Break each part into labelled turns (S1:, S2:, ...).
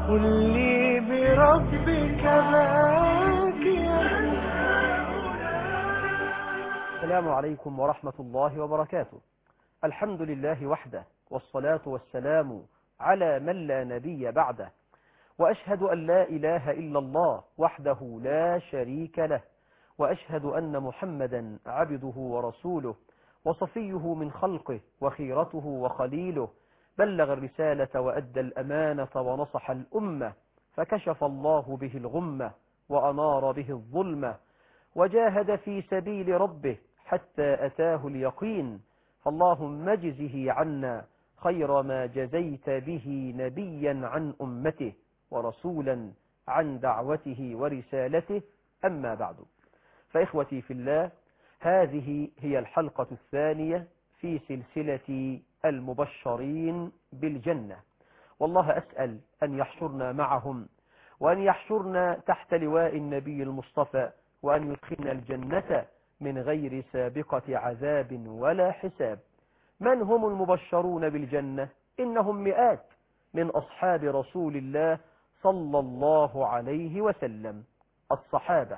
S1: قل لي بربك باكيا.
S2: السلام عليكم ورحمة الله وبركاته. الحمد لله وحده، والصلاة والسلام على من لا نبي بعده، وأشهد أن لا إله إلا الله وحده لا شريك له، وأشهد أن محمدا عبده ورسوله وصفيه من خلقه وخيرته وخليله، بلغ الرسالة وأدى الأمانة ونصح الأمة، فكشف الله به الغمة وأنار به الظلمة، وجاهد في سبيل ربه حتى أتاه اليقين. فاللهم اجزه عنا خير ما جزيت به نبيا عن أمته ورسولا عن دعوته ورسالته. أما بعد، فإخوتي في الله، هذه هي الحلقة الثانية في سلسلة المبشرين بالجنة، والله أسأل أن يحشرنا معهم، وأن يحشرنا تحت لواء النبي المصطفى، وأن يدخلنا الجنة من غير سابقة عذاب ولا حساب. من هم المبشرون بالجنة؟ إنهم مئات من أصحاب رسول الله صلى الله عليه وسلم. الصحابة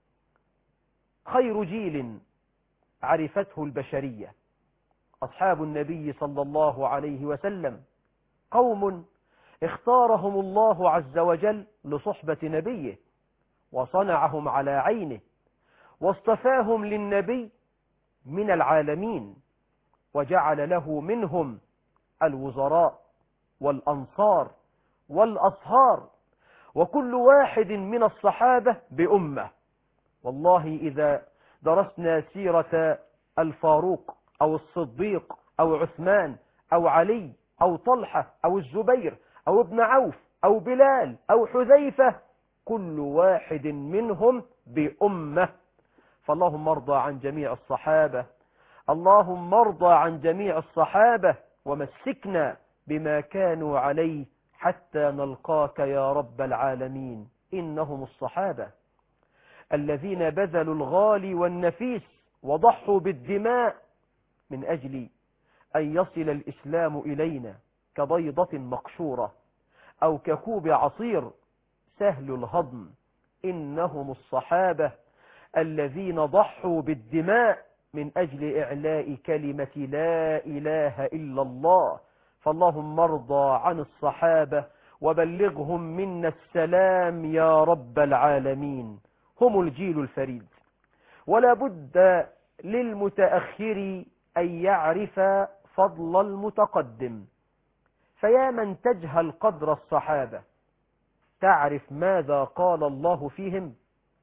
S2: خير جيل عرفته البشرية. أصحاب النبي صلى الله عليه وسلم قوم اختارهم الله عز وجل لصحبة نبيه، وصنعهم على عينه، واصطفاهم للنبي من العالمين، وجعل له منهم الوزراء والأنصار والأصهار، وكل واحد من الصحابة بأمة. والله إذا درسنا سيرة الفاروق أو الصديق أو عثمان أو علي أو طلحة أو الزبير أو ابن عوف أو بلال أو حذيفة، كل واحد منهم بأمة. فاللهم ارضى عن جميع الصحابة، اللهم ارضى عن جميع الصحابة، ومسكنا بما كانوا عليه حتى نلقاك يا رب العالمين. إنهم الصحابة الذين بذلوا الغالي والنفيس وضحوا بالدماء من أجل أن يصل الإسلام إلينا كبيضة مقشورة أو ككوب عصير سهل الهضم. إنهم الصحابة الذين ضحوا بالدماء من أجل إعلاء كلمة لا إله إلا الله. فاللهم ارضى عن الصحابة وبلغهم منا السلام يا رب العالمين. هم الجيل الفريد، ولا بد للمتأخر أن يعرف فضل المتقدم. فيا من تجهل قدر الصحابة، تعرف ماذا قال الله فيهم؟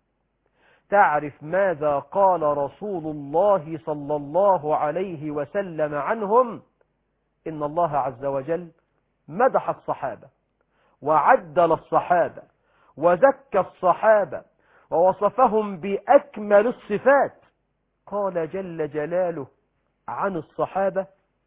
S2: تعرف ماذا قال رسول الله صلى الله عليه وسلم عنهم؟ إن الله عز وجل مدح الصحابة وعدل الصحابة وزكى الصحابة ووصفهم بأكمل الصفات. قال جل جلاله عن الصحابة: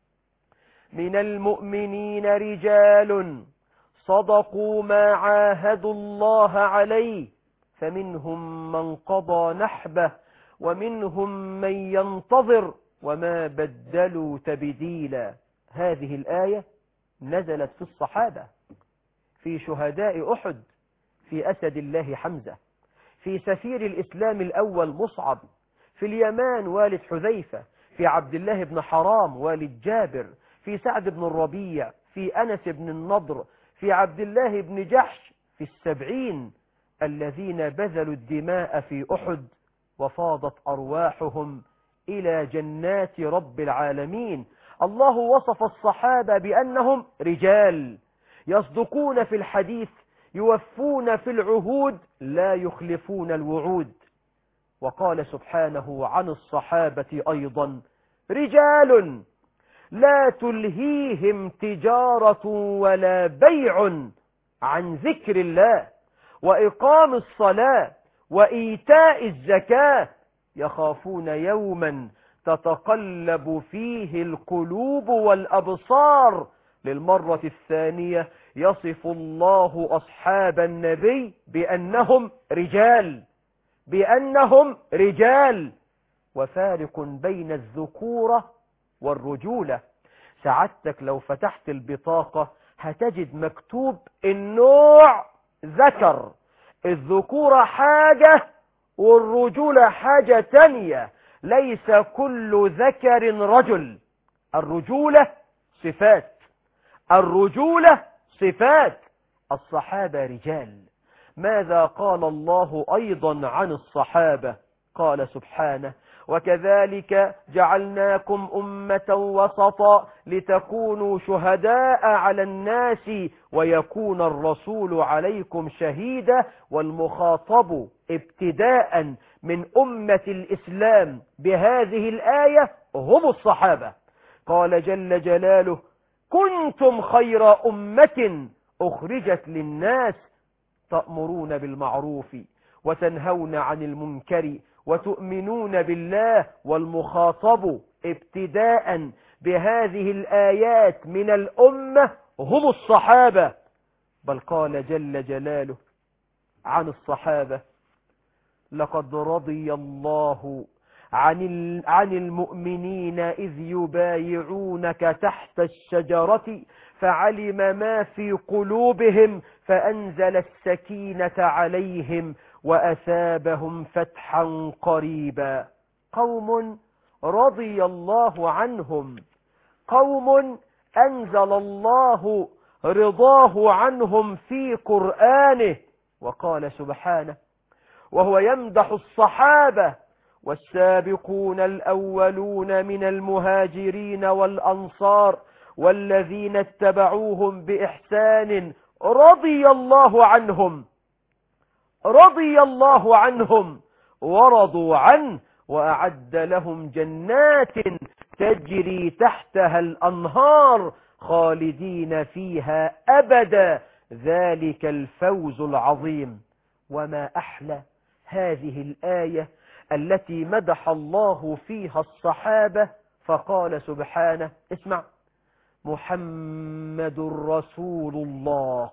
S2: من المؤمنين رجال صدقوا ما عاهدوا الله عليه، فمنهم من قضى نحبه ومنهم من ينتظر وما بدلوا تبديلا. هذه الآية نزلت في الصحابة، في شهداء أحد، في أسد الله حمزة، في سفير الإسلام الأول مصعب، في اليمان والد حذيفة، في عبد الله بن حرام والد جابر، في سعد بن الربيع، في أنس بن النضر، في عبد الله بن جحش، في 70 الذين بذلوا الدماء في أحد وفاضت أرواحهم إلى جنات رب العالمين. الله وصف الصحابة بأنهم رجال يصدقون في الحديث، يوفون في العهود، لا يخلفون الوعود. وقال سبحانه عن الصحابة أيضا: رجال لا تلهيهم تجارة ولا بيع عن ذكر الله وإقام الصلاة وإيتاء الزكاة يخافون يوما تتقلب فيه القلوب والأبصار. للمرة الثانية يصف الله أصحاب النبي بأنهم رجال، بأنهم رجال. وفارق بين الذكورة والرجولة. سعادتك لو فتحت البطاقة هتجد مكتوب النوع ذكر، الذكورة حاجة والرجولة حاجة تانية، ليس كل ذكر رجل. الرجولة صفات، الرجولة صفات، الصحابة رجال. ماذا قال الله أيضا عن الصحابة؟ قال سبحانه: وكذلك جعلناكم أمة وسطا لتكونوا شهداء على الناس ويكون الرسول عليكم شهيدا. والمخاطب ابتداء من أمة الإسلام بهذه الآية هم الصحابة. قال جل جلاله: كنتم خير أمة أخرجت للناس تأمرون بالمعروف وتنهون عن المنكر وتؤمنون بالله. والمخاطب ابتداء بهذه الآيات من الأمة هم الصحابة. بل قال جل جلاله عن الصحابة: لقد رضي الله عن المؤمنين إذ يبايعونك تحت الشجرة فعلم ما في قلوبهم فأنزل السكينة عليهم وأثابهم فتحا قريبا. قوم رضي الله عنهم، قوم أنزل الله رضاه عنهم في قرآنه. وقال سبحانه وهو يمدح الصحابة: والسابقون الأولون من المهاجرين والأنصار والذين اتبعوهم بإحسان رضي الله عنهم، رضي الله عنهم ورضوا عنه وأعد لهم جنات تجري تحتها الأنهار خالدين فيها أبدا ذلك الفوز العظيم. وما أحلى هذه الآية التي مدح الله فيها الصحابة، فقال سبحانه: اسمع: محمد رسول الله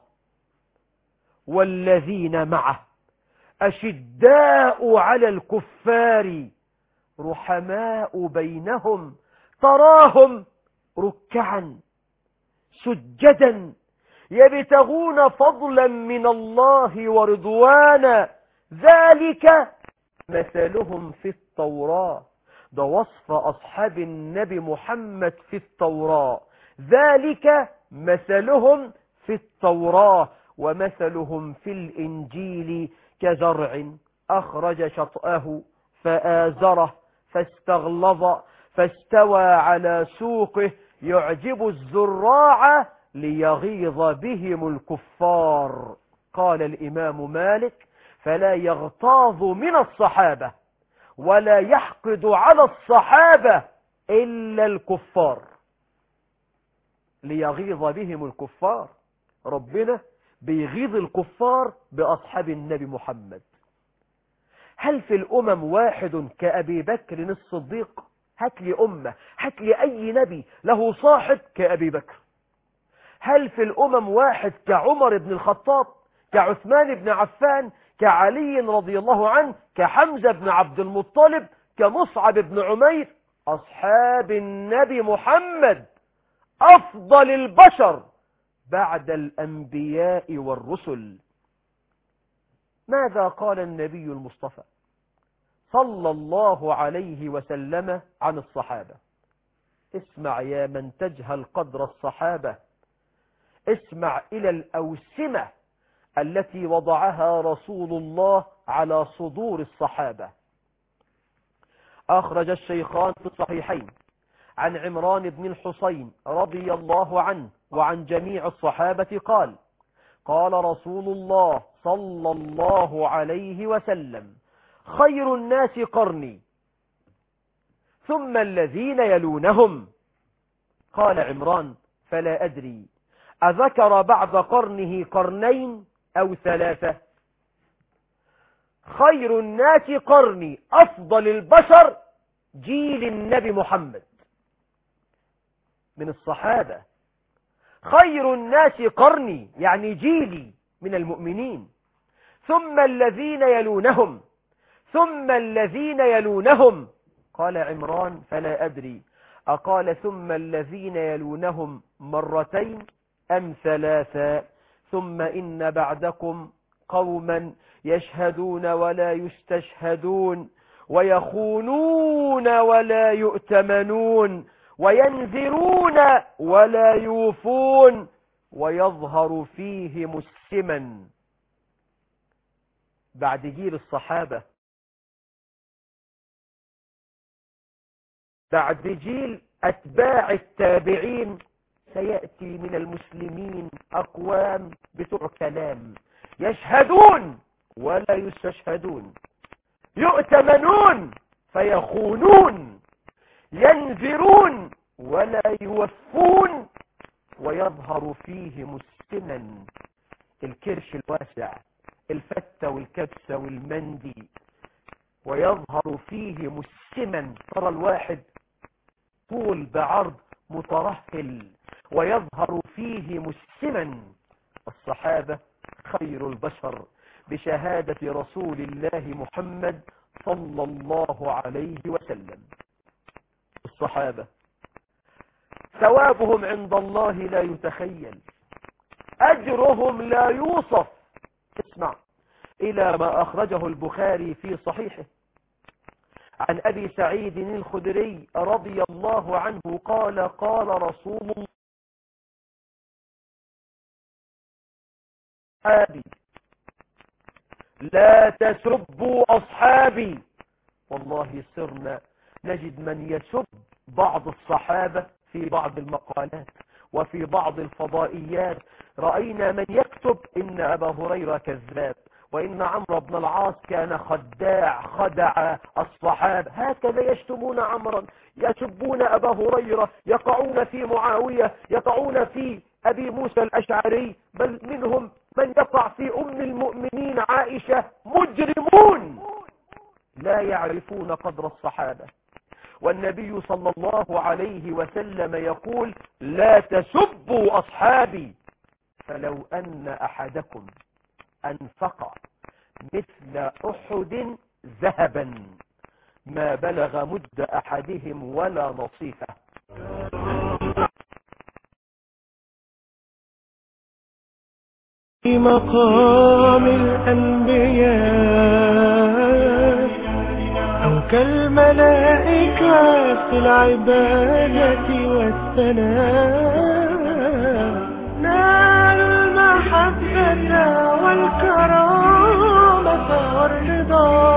S2: والذين معه أشداء على الكفار رحماء بينهم تراهم ركعا سجدا يبتغون فضلا من الله ورضوانا ذلك مثلهم في التوراة. ده وصف أصحاب النبي محمد في التوراة، ذلك مثلهم في التوراة ومثلهم في الإنجيل كزرع أخرج شطأه فآزره فاستغلظ فاستوى على سوقه يعجب الزراع ليغيظ بهم الكفار. قال الإمام مالك: فلا يغتاظ من الصحابة ولا يحقد على الصحابة إلا الكفار. ليغيظ بهم الكفار، ربنا بيغيظ الكفار بأصحاب النبي محمد. هل في الأمم واحد كأبي بكر الصديق؟ هات لي أمة، هات لي أي نبي له صاحب كأبي بكر. هل في الأمم واحد كعمر بن الخطاب، كعثمان بن عفان، كعلي رضي الله عنه، كحمزة بن عبد المطلب، كمصعب بن عمير؟ أصحاب النبي محمد أفضل البشر بعد الأنبياء والرسل. ماذا قال النبي المصطفى صلى الله عليه وسلم عن الصحابة؟ اسمع يا من تجهل قدر الصحابة، اسمع إلى الأوسمة التي وضعها رسول الله على صدور الصحابة. أخرج الشيخان في الصحيحين عن عمران بن الحصين رضي الله عنه وعن جميع الصحابة قال: قال رسول الله صلى الله عليه وسلم: خير الناس قرني ثم الذين يلونهم. قال عمران: فلا أدري أذكر بعد قرنه قرنين أو ثلاثة؟ خير الناس قرني، أفضل البشر جيل النبي محمد من الصحابة. خير الناس قرني يعني جيلي من المؤمنين، ثم الذين يلونهم، ثم الذين يلونهم. قال عمران: فلا أدري أقال ثم الذين يلونهم مرتين أم ثلاثا ثم إن بعدكم قوما يشهدون ولا يستشهدون ويخونون ولا يؤتمنون وينذرون ولا يوفون ويظهر فيهم السمن. بعد جيل الصحابة، بعد جيل أتباع التابعين، سيأتي من المسلمين أقوام بتوع كلام، يشهدون ولا يستشهدون، يؤتمنون فيخونون، ينذرون ولا يوفون، ويظهر فيهم السمن، الكرش الواسع، الفتة والكبسة والمندي، ويظهر فيهم السمن. ترى الواحد طول بعرض مترهل، ويظهر فيهم السمن. الصحابة خير البشر بشهادة رسول الله محمد صلى الله عليه وسلم. الصحابة ثوابهم عند الله لا يتخيل، أجرهم لا يوصف. اسمع إلى ما أخرجه البخاري في صحيحه عن أبي سعيد الخدري رضي الله عنه قال: قال رسول الله: لا تسبوا أصحابي. والله صرنا نجد من يسب بعض الصحابة في بعض المقالات وفي بعض الفضائيات. رأينا من يكتب إن أبا هريرة كذاب، وإن عمرو بن العاص كان خداع خدع الصحابة. هكذا يشتمون عمرا، يسبون أبا هريرة، يقعون في معاوية، يقعون في أبي موسى الأشعري، بل منهم من يقع في أم المؤمنين عائشة. مجرمون لا يعرفون قدر الصحابة. والنبي صلى الله عليه وسلم يقول: لا تسبوا أصحابي، فلو أن أحدكم أنفق مثل أحد ذهبا ما بلغ مد أحدهم ولا نصيفه.
S1: في مقام الأنبياء أو كالملائكة في العبادة والثناء، نالوا المحبة والكرامة والرضا.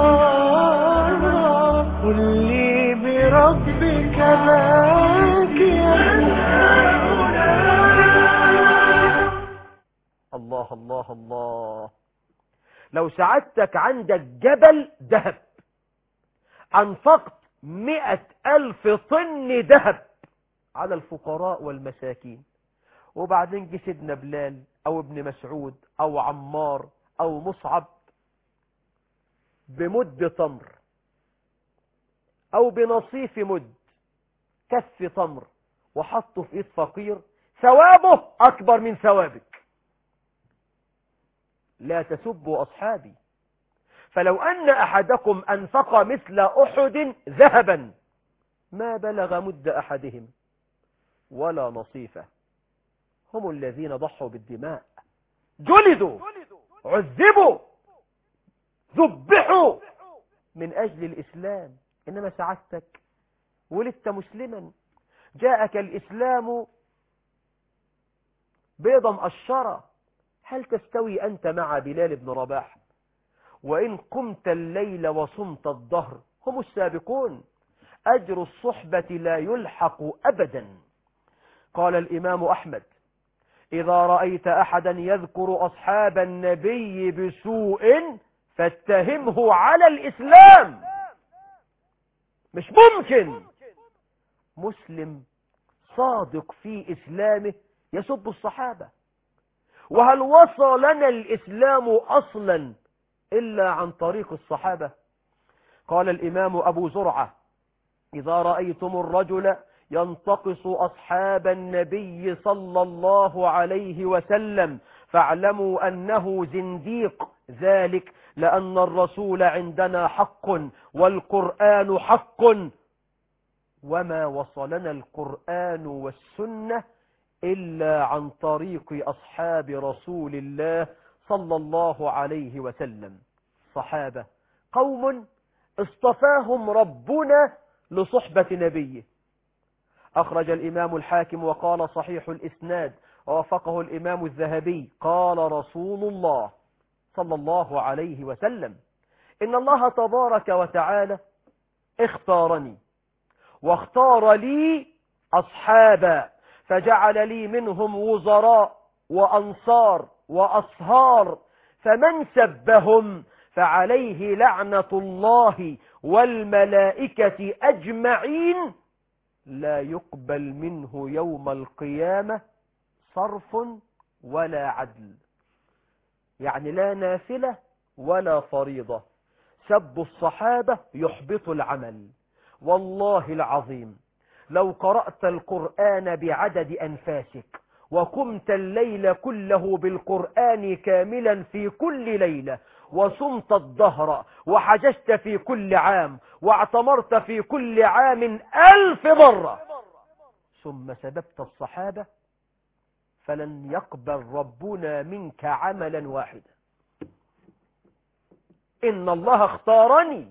S1: قل لي بربك باكيا.
S2: الله الله الله. لو سعادتك عندك جبل ذهب، أنفقت 100,000 طن ذهب على الفقراء والمساكين، وبعدين جه سيدنا بلال أو ابن مسعود أو عمار أو مصعب بمد تمر أو بنصيف مد، كف تمر، وحطه في إيد فقير، ثوابه أكبر من ثوابك. لا تسبوا أصحابي، فلو أن أحدكم أنفق مثل أحد ذهبا ما بلغ مد أحدهم ولا نصيفه. هم الذين ضحوا بالدماء، جلدوا، عذبوا، ذبحوا من أجل الإسلام. إنما سعادتك ولدت مسلما، جاءك الإسلام بيضا مقشرة، هل تستوي أنت مع بلال بن رباح؟ وإن قمت الليل وصمت الظهر هم السابقون. أجر الصحبة لا يلحق أبدا. قال الإمام أحمد: إذا رأيت أحدا يذكر أصحاب النبي بسوء فاتهمه على الإسلام. مش ممكن مسلم صادق في إسلامه يسب الصحابة. وهل وصلنا الإسلام أصلا إلا عن طريق الصحابة؟ قال الإمام أبو زرعة: إذا رأيتم الرجل ينتقص أصحاب النبي صلى الله عليه وسلم فاعلموا أنه زنديق، ذلك لأن الرسول عندنا حق والقرآن حق، وما وصلنا القرآن والسنة إلا عن طريق أصحاب رسول الله صلى الله عليه وسلم. صحابة قوم اصطفاهم ربنا لصحبة نبيه. أخرج الإمام الحاكم وقال صحيح الإسناد ووافقه الإمام الذهبي قال رسول الله صلى الله عليه وسلم: إن الله تبارك وتعالى اختارني واختار لي أصحابا فجعل لي منهم وزراء وأنصار وأصهار، فمن سبهم فعليه لعنة الله والملائكة أجمعين لا يقبل منه يوم القيامة صرف ولا عدل. يعني لا نافلة ولا فريضة. سب الصحابة يحبط العمل. والله العظيم لو قرأت القرآن بعدد أنفاسك وقمت الليل كله بالقرآن كاملا في كل ليلة وصمت الدهر وحججت في كل عام واعتمرت في كل عام 1000 مرة ثم سببت الصحابة فلن يقبل ربنا منك عملا واحدا. إن الله اختارني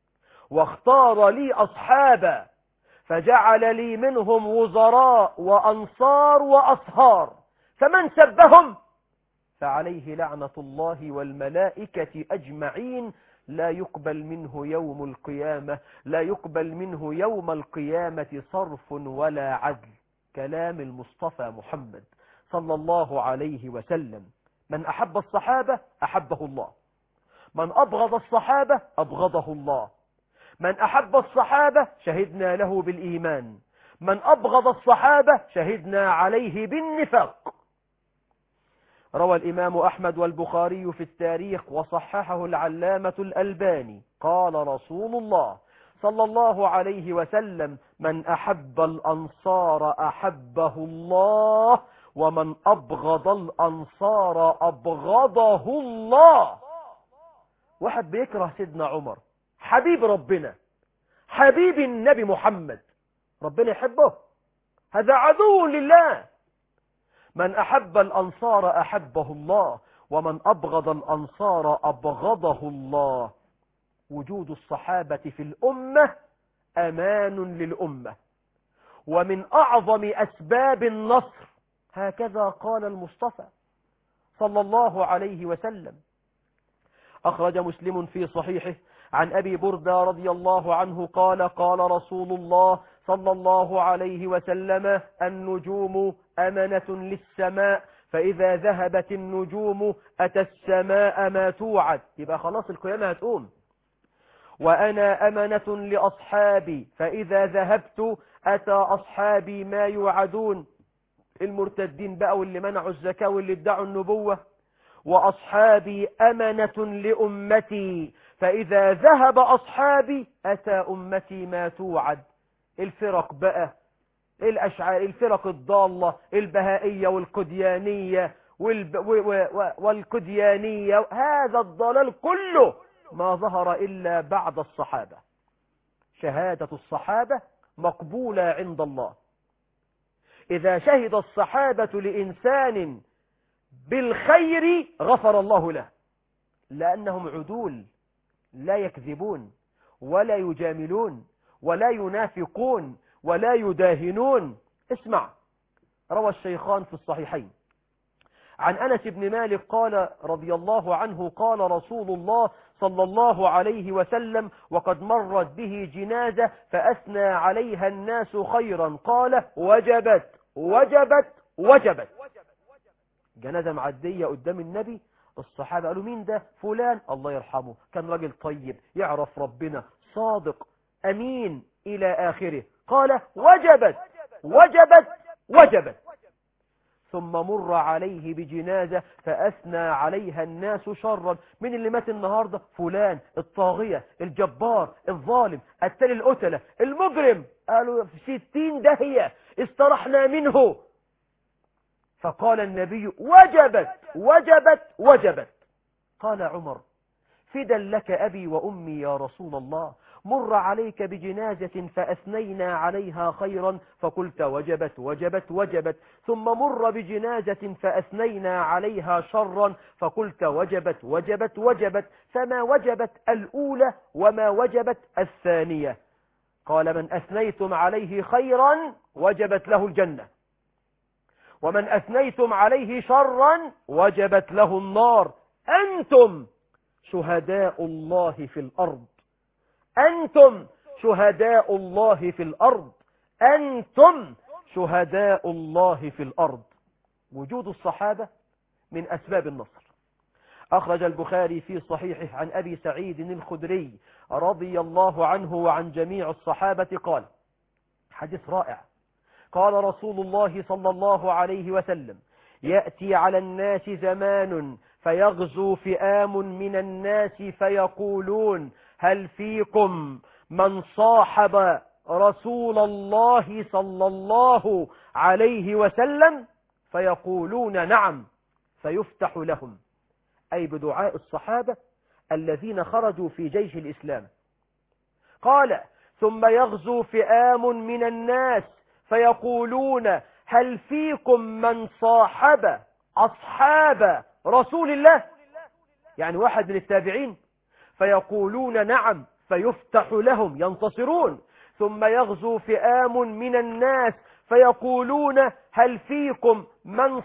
S2: واختار لي أصحابا فجعل لي منهم وزراء وأنصار وأصهار، فمن سبهم فعليه لعنة الله والملائكة أجمعين لا يقبل منه يوم القيامة، لا يقبل منه يوم القيامة صرف ولا عدل. كلام المصطفى محمد صلى الله عليه وسلم. من أحب الصحابة أحبه الله، من أبغض الصحابة أبغضه الله. من أحب الصحابة شهدنا له بالإيمان، من أبغض الصحابة شهدنا عليه بالنفاق. روى الإمام أحمد والبخاري في التاريخ وصححه العلامة الألباني قال رسول الله صلى الله عليه وسلم: من أحب الأنصار أحبه الله، ومن أبغض الأنصار أبغضه الله. واحد بيكره سيدنا عمر حبيب ربنا، حبيب النبي محمد، ربنا يحبه؟ هذا عدو لله. من أحب الأنصار أحبه الله، ومن أبغض الأنصار أبغضه الله. وجود الصحابة في الأمة أمان للأمة ومن أعظم أسباب النصر، هكذا قال المصطفى صلى الله عليه وسلم. أخرج مسلم في صحيحه عن أبي بردة رضي الله عنه قال: قال رسول الله صلى الله عليه وسلم: النجوم أمنة للسماء، فإذا ذهبت النجوم أتى السماء ما توعد. يبقى خلاص القيامة هتقوم. وأنا أمنة لأصحابي، فإذا ذهبت أتى أصحابي ما يوعدون. المرتدين بقى واللي منعوا الزكاة واللي ادعوا النبوة. وأصحابي أمنة لأمتي، فإذا ذهب أصحابي أتى أمتي ما توعد. الفرق بقى، الأشعار، الفرق الضالة، البهائية والقديانية والقديانية، هذا الضلال كله ما ظهر إلا بعد الصحابة. شهادة الصحابة مقبولة عند الله. إذا شهد الصحابة لإنسان بالخير غفر الله له، لأنهم عدول لا يكذبون ولا يجاملون ولا ينافقون ولا يداهنون. اسمع، روى الشيخان في الصحيحين عن أنس بن مالك قال رضي الله عنه: قال رسول الله صلى الله عليه وسلم: وقد مرت به جنازة فأثنى عليها الناس خيرا، قال: وجبت وجبت وجبت. جنازة معدية قدام النبي، الصحابة قالوا: مين ده؟ فلان، الله يرحمه، كان راجل طيب يعرف ربنا، صادق أمين إلى آخره. قال: وجبت وجبت وجبت. ثم مر عليه بجنازة فأثنى عليها الناس شرا. من اللي مات النهاردة؟ فلان الطاغية الجبار الظالم التالي القتلة المجرم. قالوا: في 60 داهية استرحنا منه. فقال النبي: وجبت وجبت وجبت. قال عمر: فدا لك أبي وأمي يا رسول الله، مر عليك بجنازة فأثنينا عليها خيرا فقلت وجبت وجبت وجبت، ثم مر بجنازة فأثنينا عليها شرا فقلت وجبت وجبت وجبت، فما وجبت الأولى وما وجبت الثانية. قال من أثنيتم عليه خيرا وجبت له الجنة، ومن أثنيتم عليه شرا وجبت له النار. أنتم شهداء الله في الأرض، أنتم شهداء الله في الأرض، أنتم شهداء الله في الأرض. وجود الصحابة من أسباب النصر. أخرج البخاري في صحيحه عن أبي سعيد الخدري رضي الله عنه وعن جميع الصحابة قال، حديث رائع، قال رسول الله صلى الله عليه وسلم: يأتي على الناس زمان فيغزو فئام من الناس فيقولون هل فيكم من صاحب رسول الله صلى الله عليه وسلم؟ فيقولون نعم، فيفتح لهم، أي بدعاء الصحابة الذين خرجوا في جيش الإسلام. قال: ثم يغزو فئام من الناس فيقولون هل فيكم من صاحب أصحاب رسول الله؟ يعني واحد من التابعين. فيقولون نعم، فيفتح لهم، ينتصرون. ثم يغزو فئام من الناس فيقولون هل فيكم من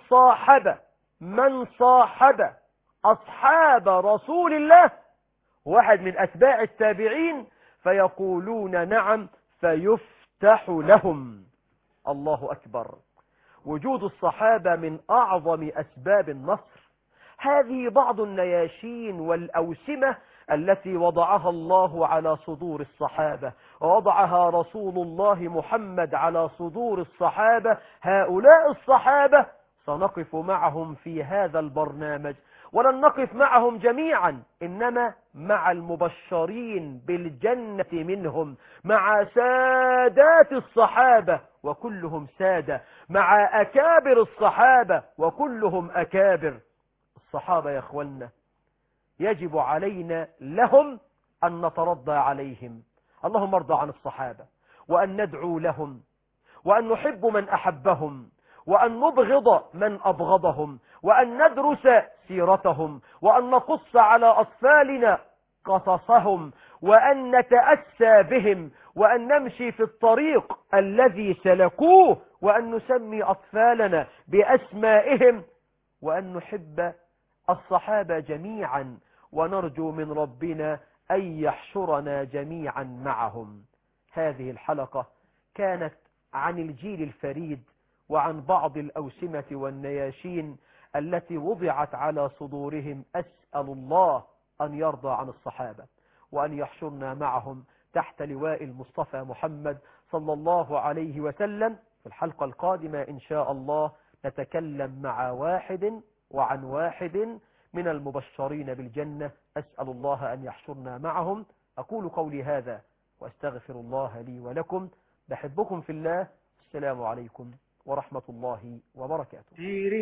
S2: صاحب أصحاب رسول الله؟ واحد من أتباع التابعين. فيقولون نعم، فيفتح لهم. الله أكبر. وجود الصحابة من أعظم أسباب النصر. هذه بعض النياشين والأوسمة التي وضعها الله على صدور الصحابة، ووضعها رسول الله محمد على صدور الصحابة. هؤلاء الصحابة سنقف معهم في هذا البرنامج، ولن نقف معهم جميعا، إنما مع المبشرين بالجنة منهم، مع سادات الصحابة وكلهم سادة، مع أكابر الصحابة وكلهم أكابر. الصحابة يا أخوانا يجب علينا لهم أن نترضى عليهم. اللهم ارضى عن الصحابة، وأن ندعو لهم، وأن نحب من أحبهم، وأن نبغض من أبغضهم، وأن ندرس سيرتهم، وأن نقص على أطفالنا قصصهم، وأن نتأسى بهم، وأن نمشي في الطريق الذي سلكوه، وأن نسمي أطفالنا بأسمائهم، وأن نحب الصحابة جميعا، ونرجو من ربنا أن يحشرنا جميعا معهم. هذه الحلقة كانت عن الجيل الفريد، وعن بعض الأوسمة والنياشين التي وضعت على صدورهم. أسأل الله أن يرضى عن الصحابة، وأن يحشرنا معهم تحت لواء المصطفى محمد صلى الله عليه وسلم. في الحلقة القادمة إن شاء الله نتكلم مع واحد وعن واحد من المبشرين بالجنة. أسأل الله أن يحشرنا معهم. أقول قولي هذا وأستغفر الله لي ولكم. بحبكم في الله. السلام عليكم ورحمة الله وبركاته.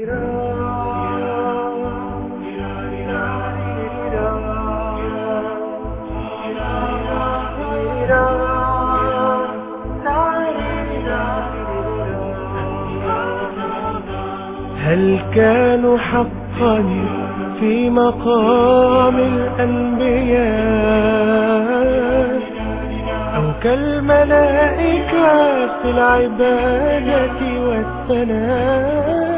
S1: هل كانوا حقا في مقام الأنبياء، أو كالملائكة في العبادة والثناء؟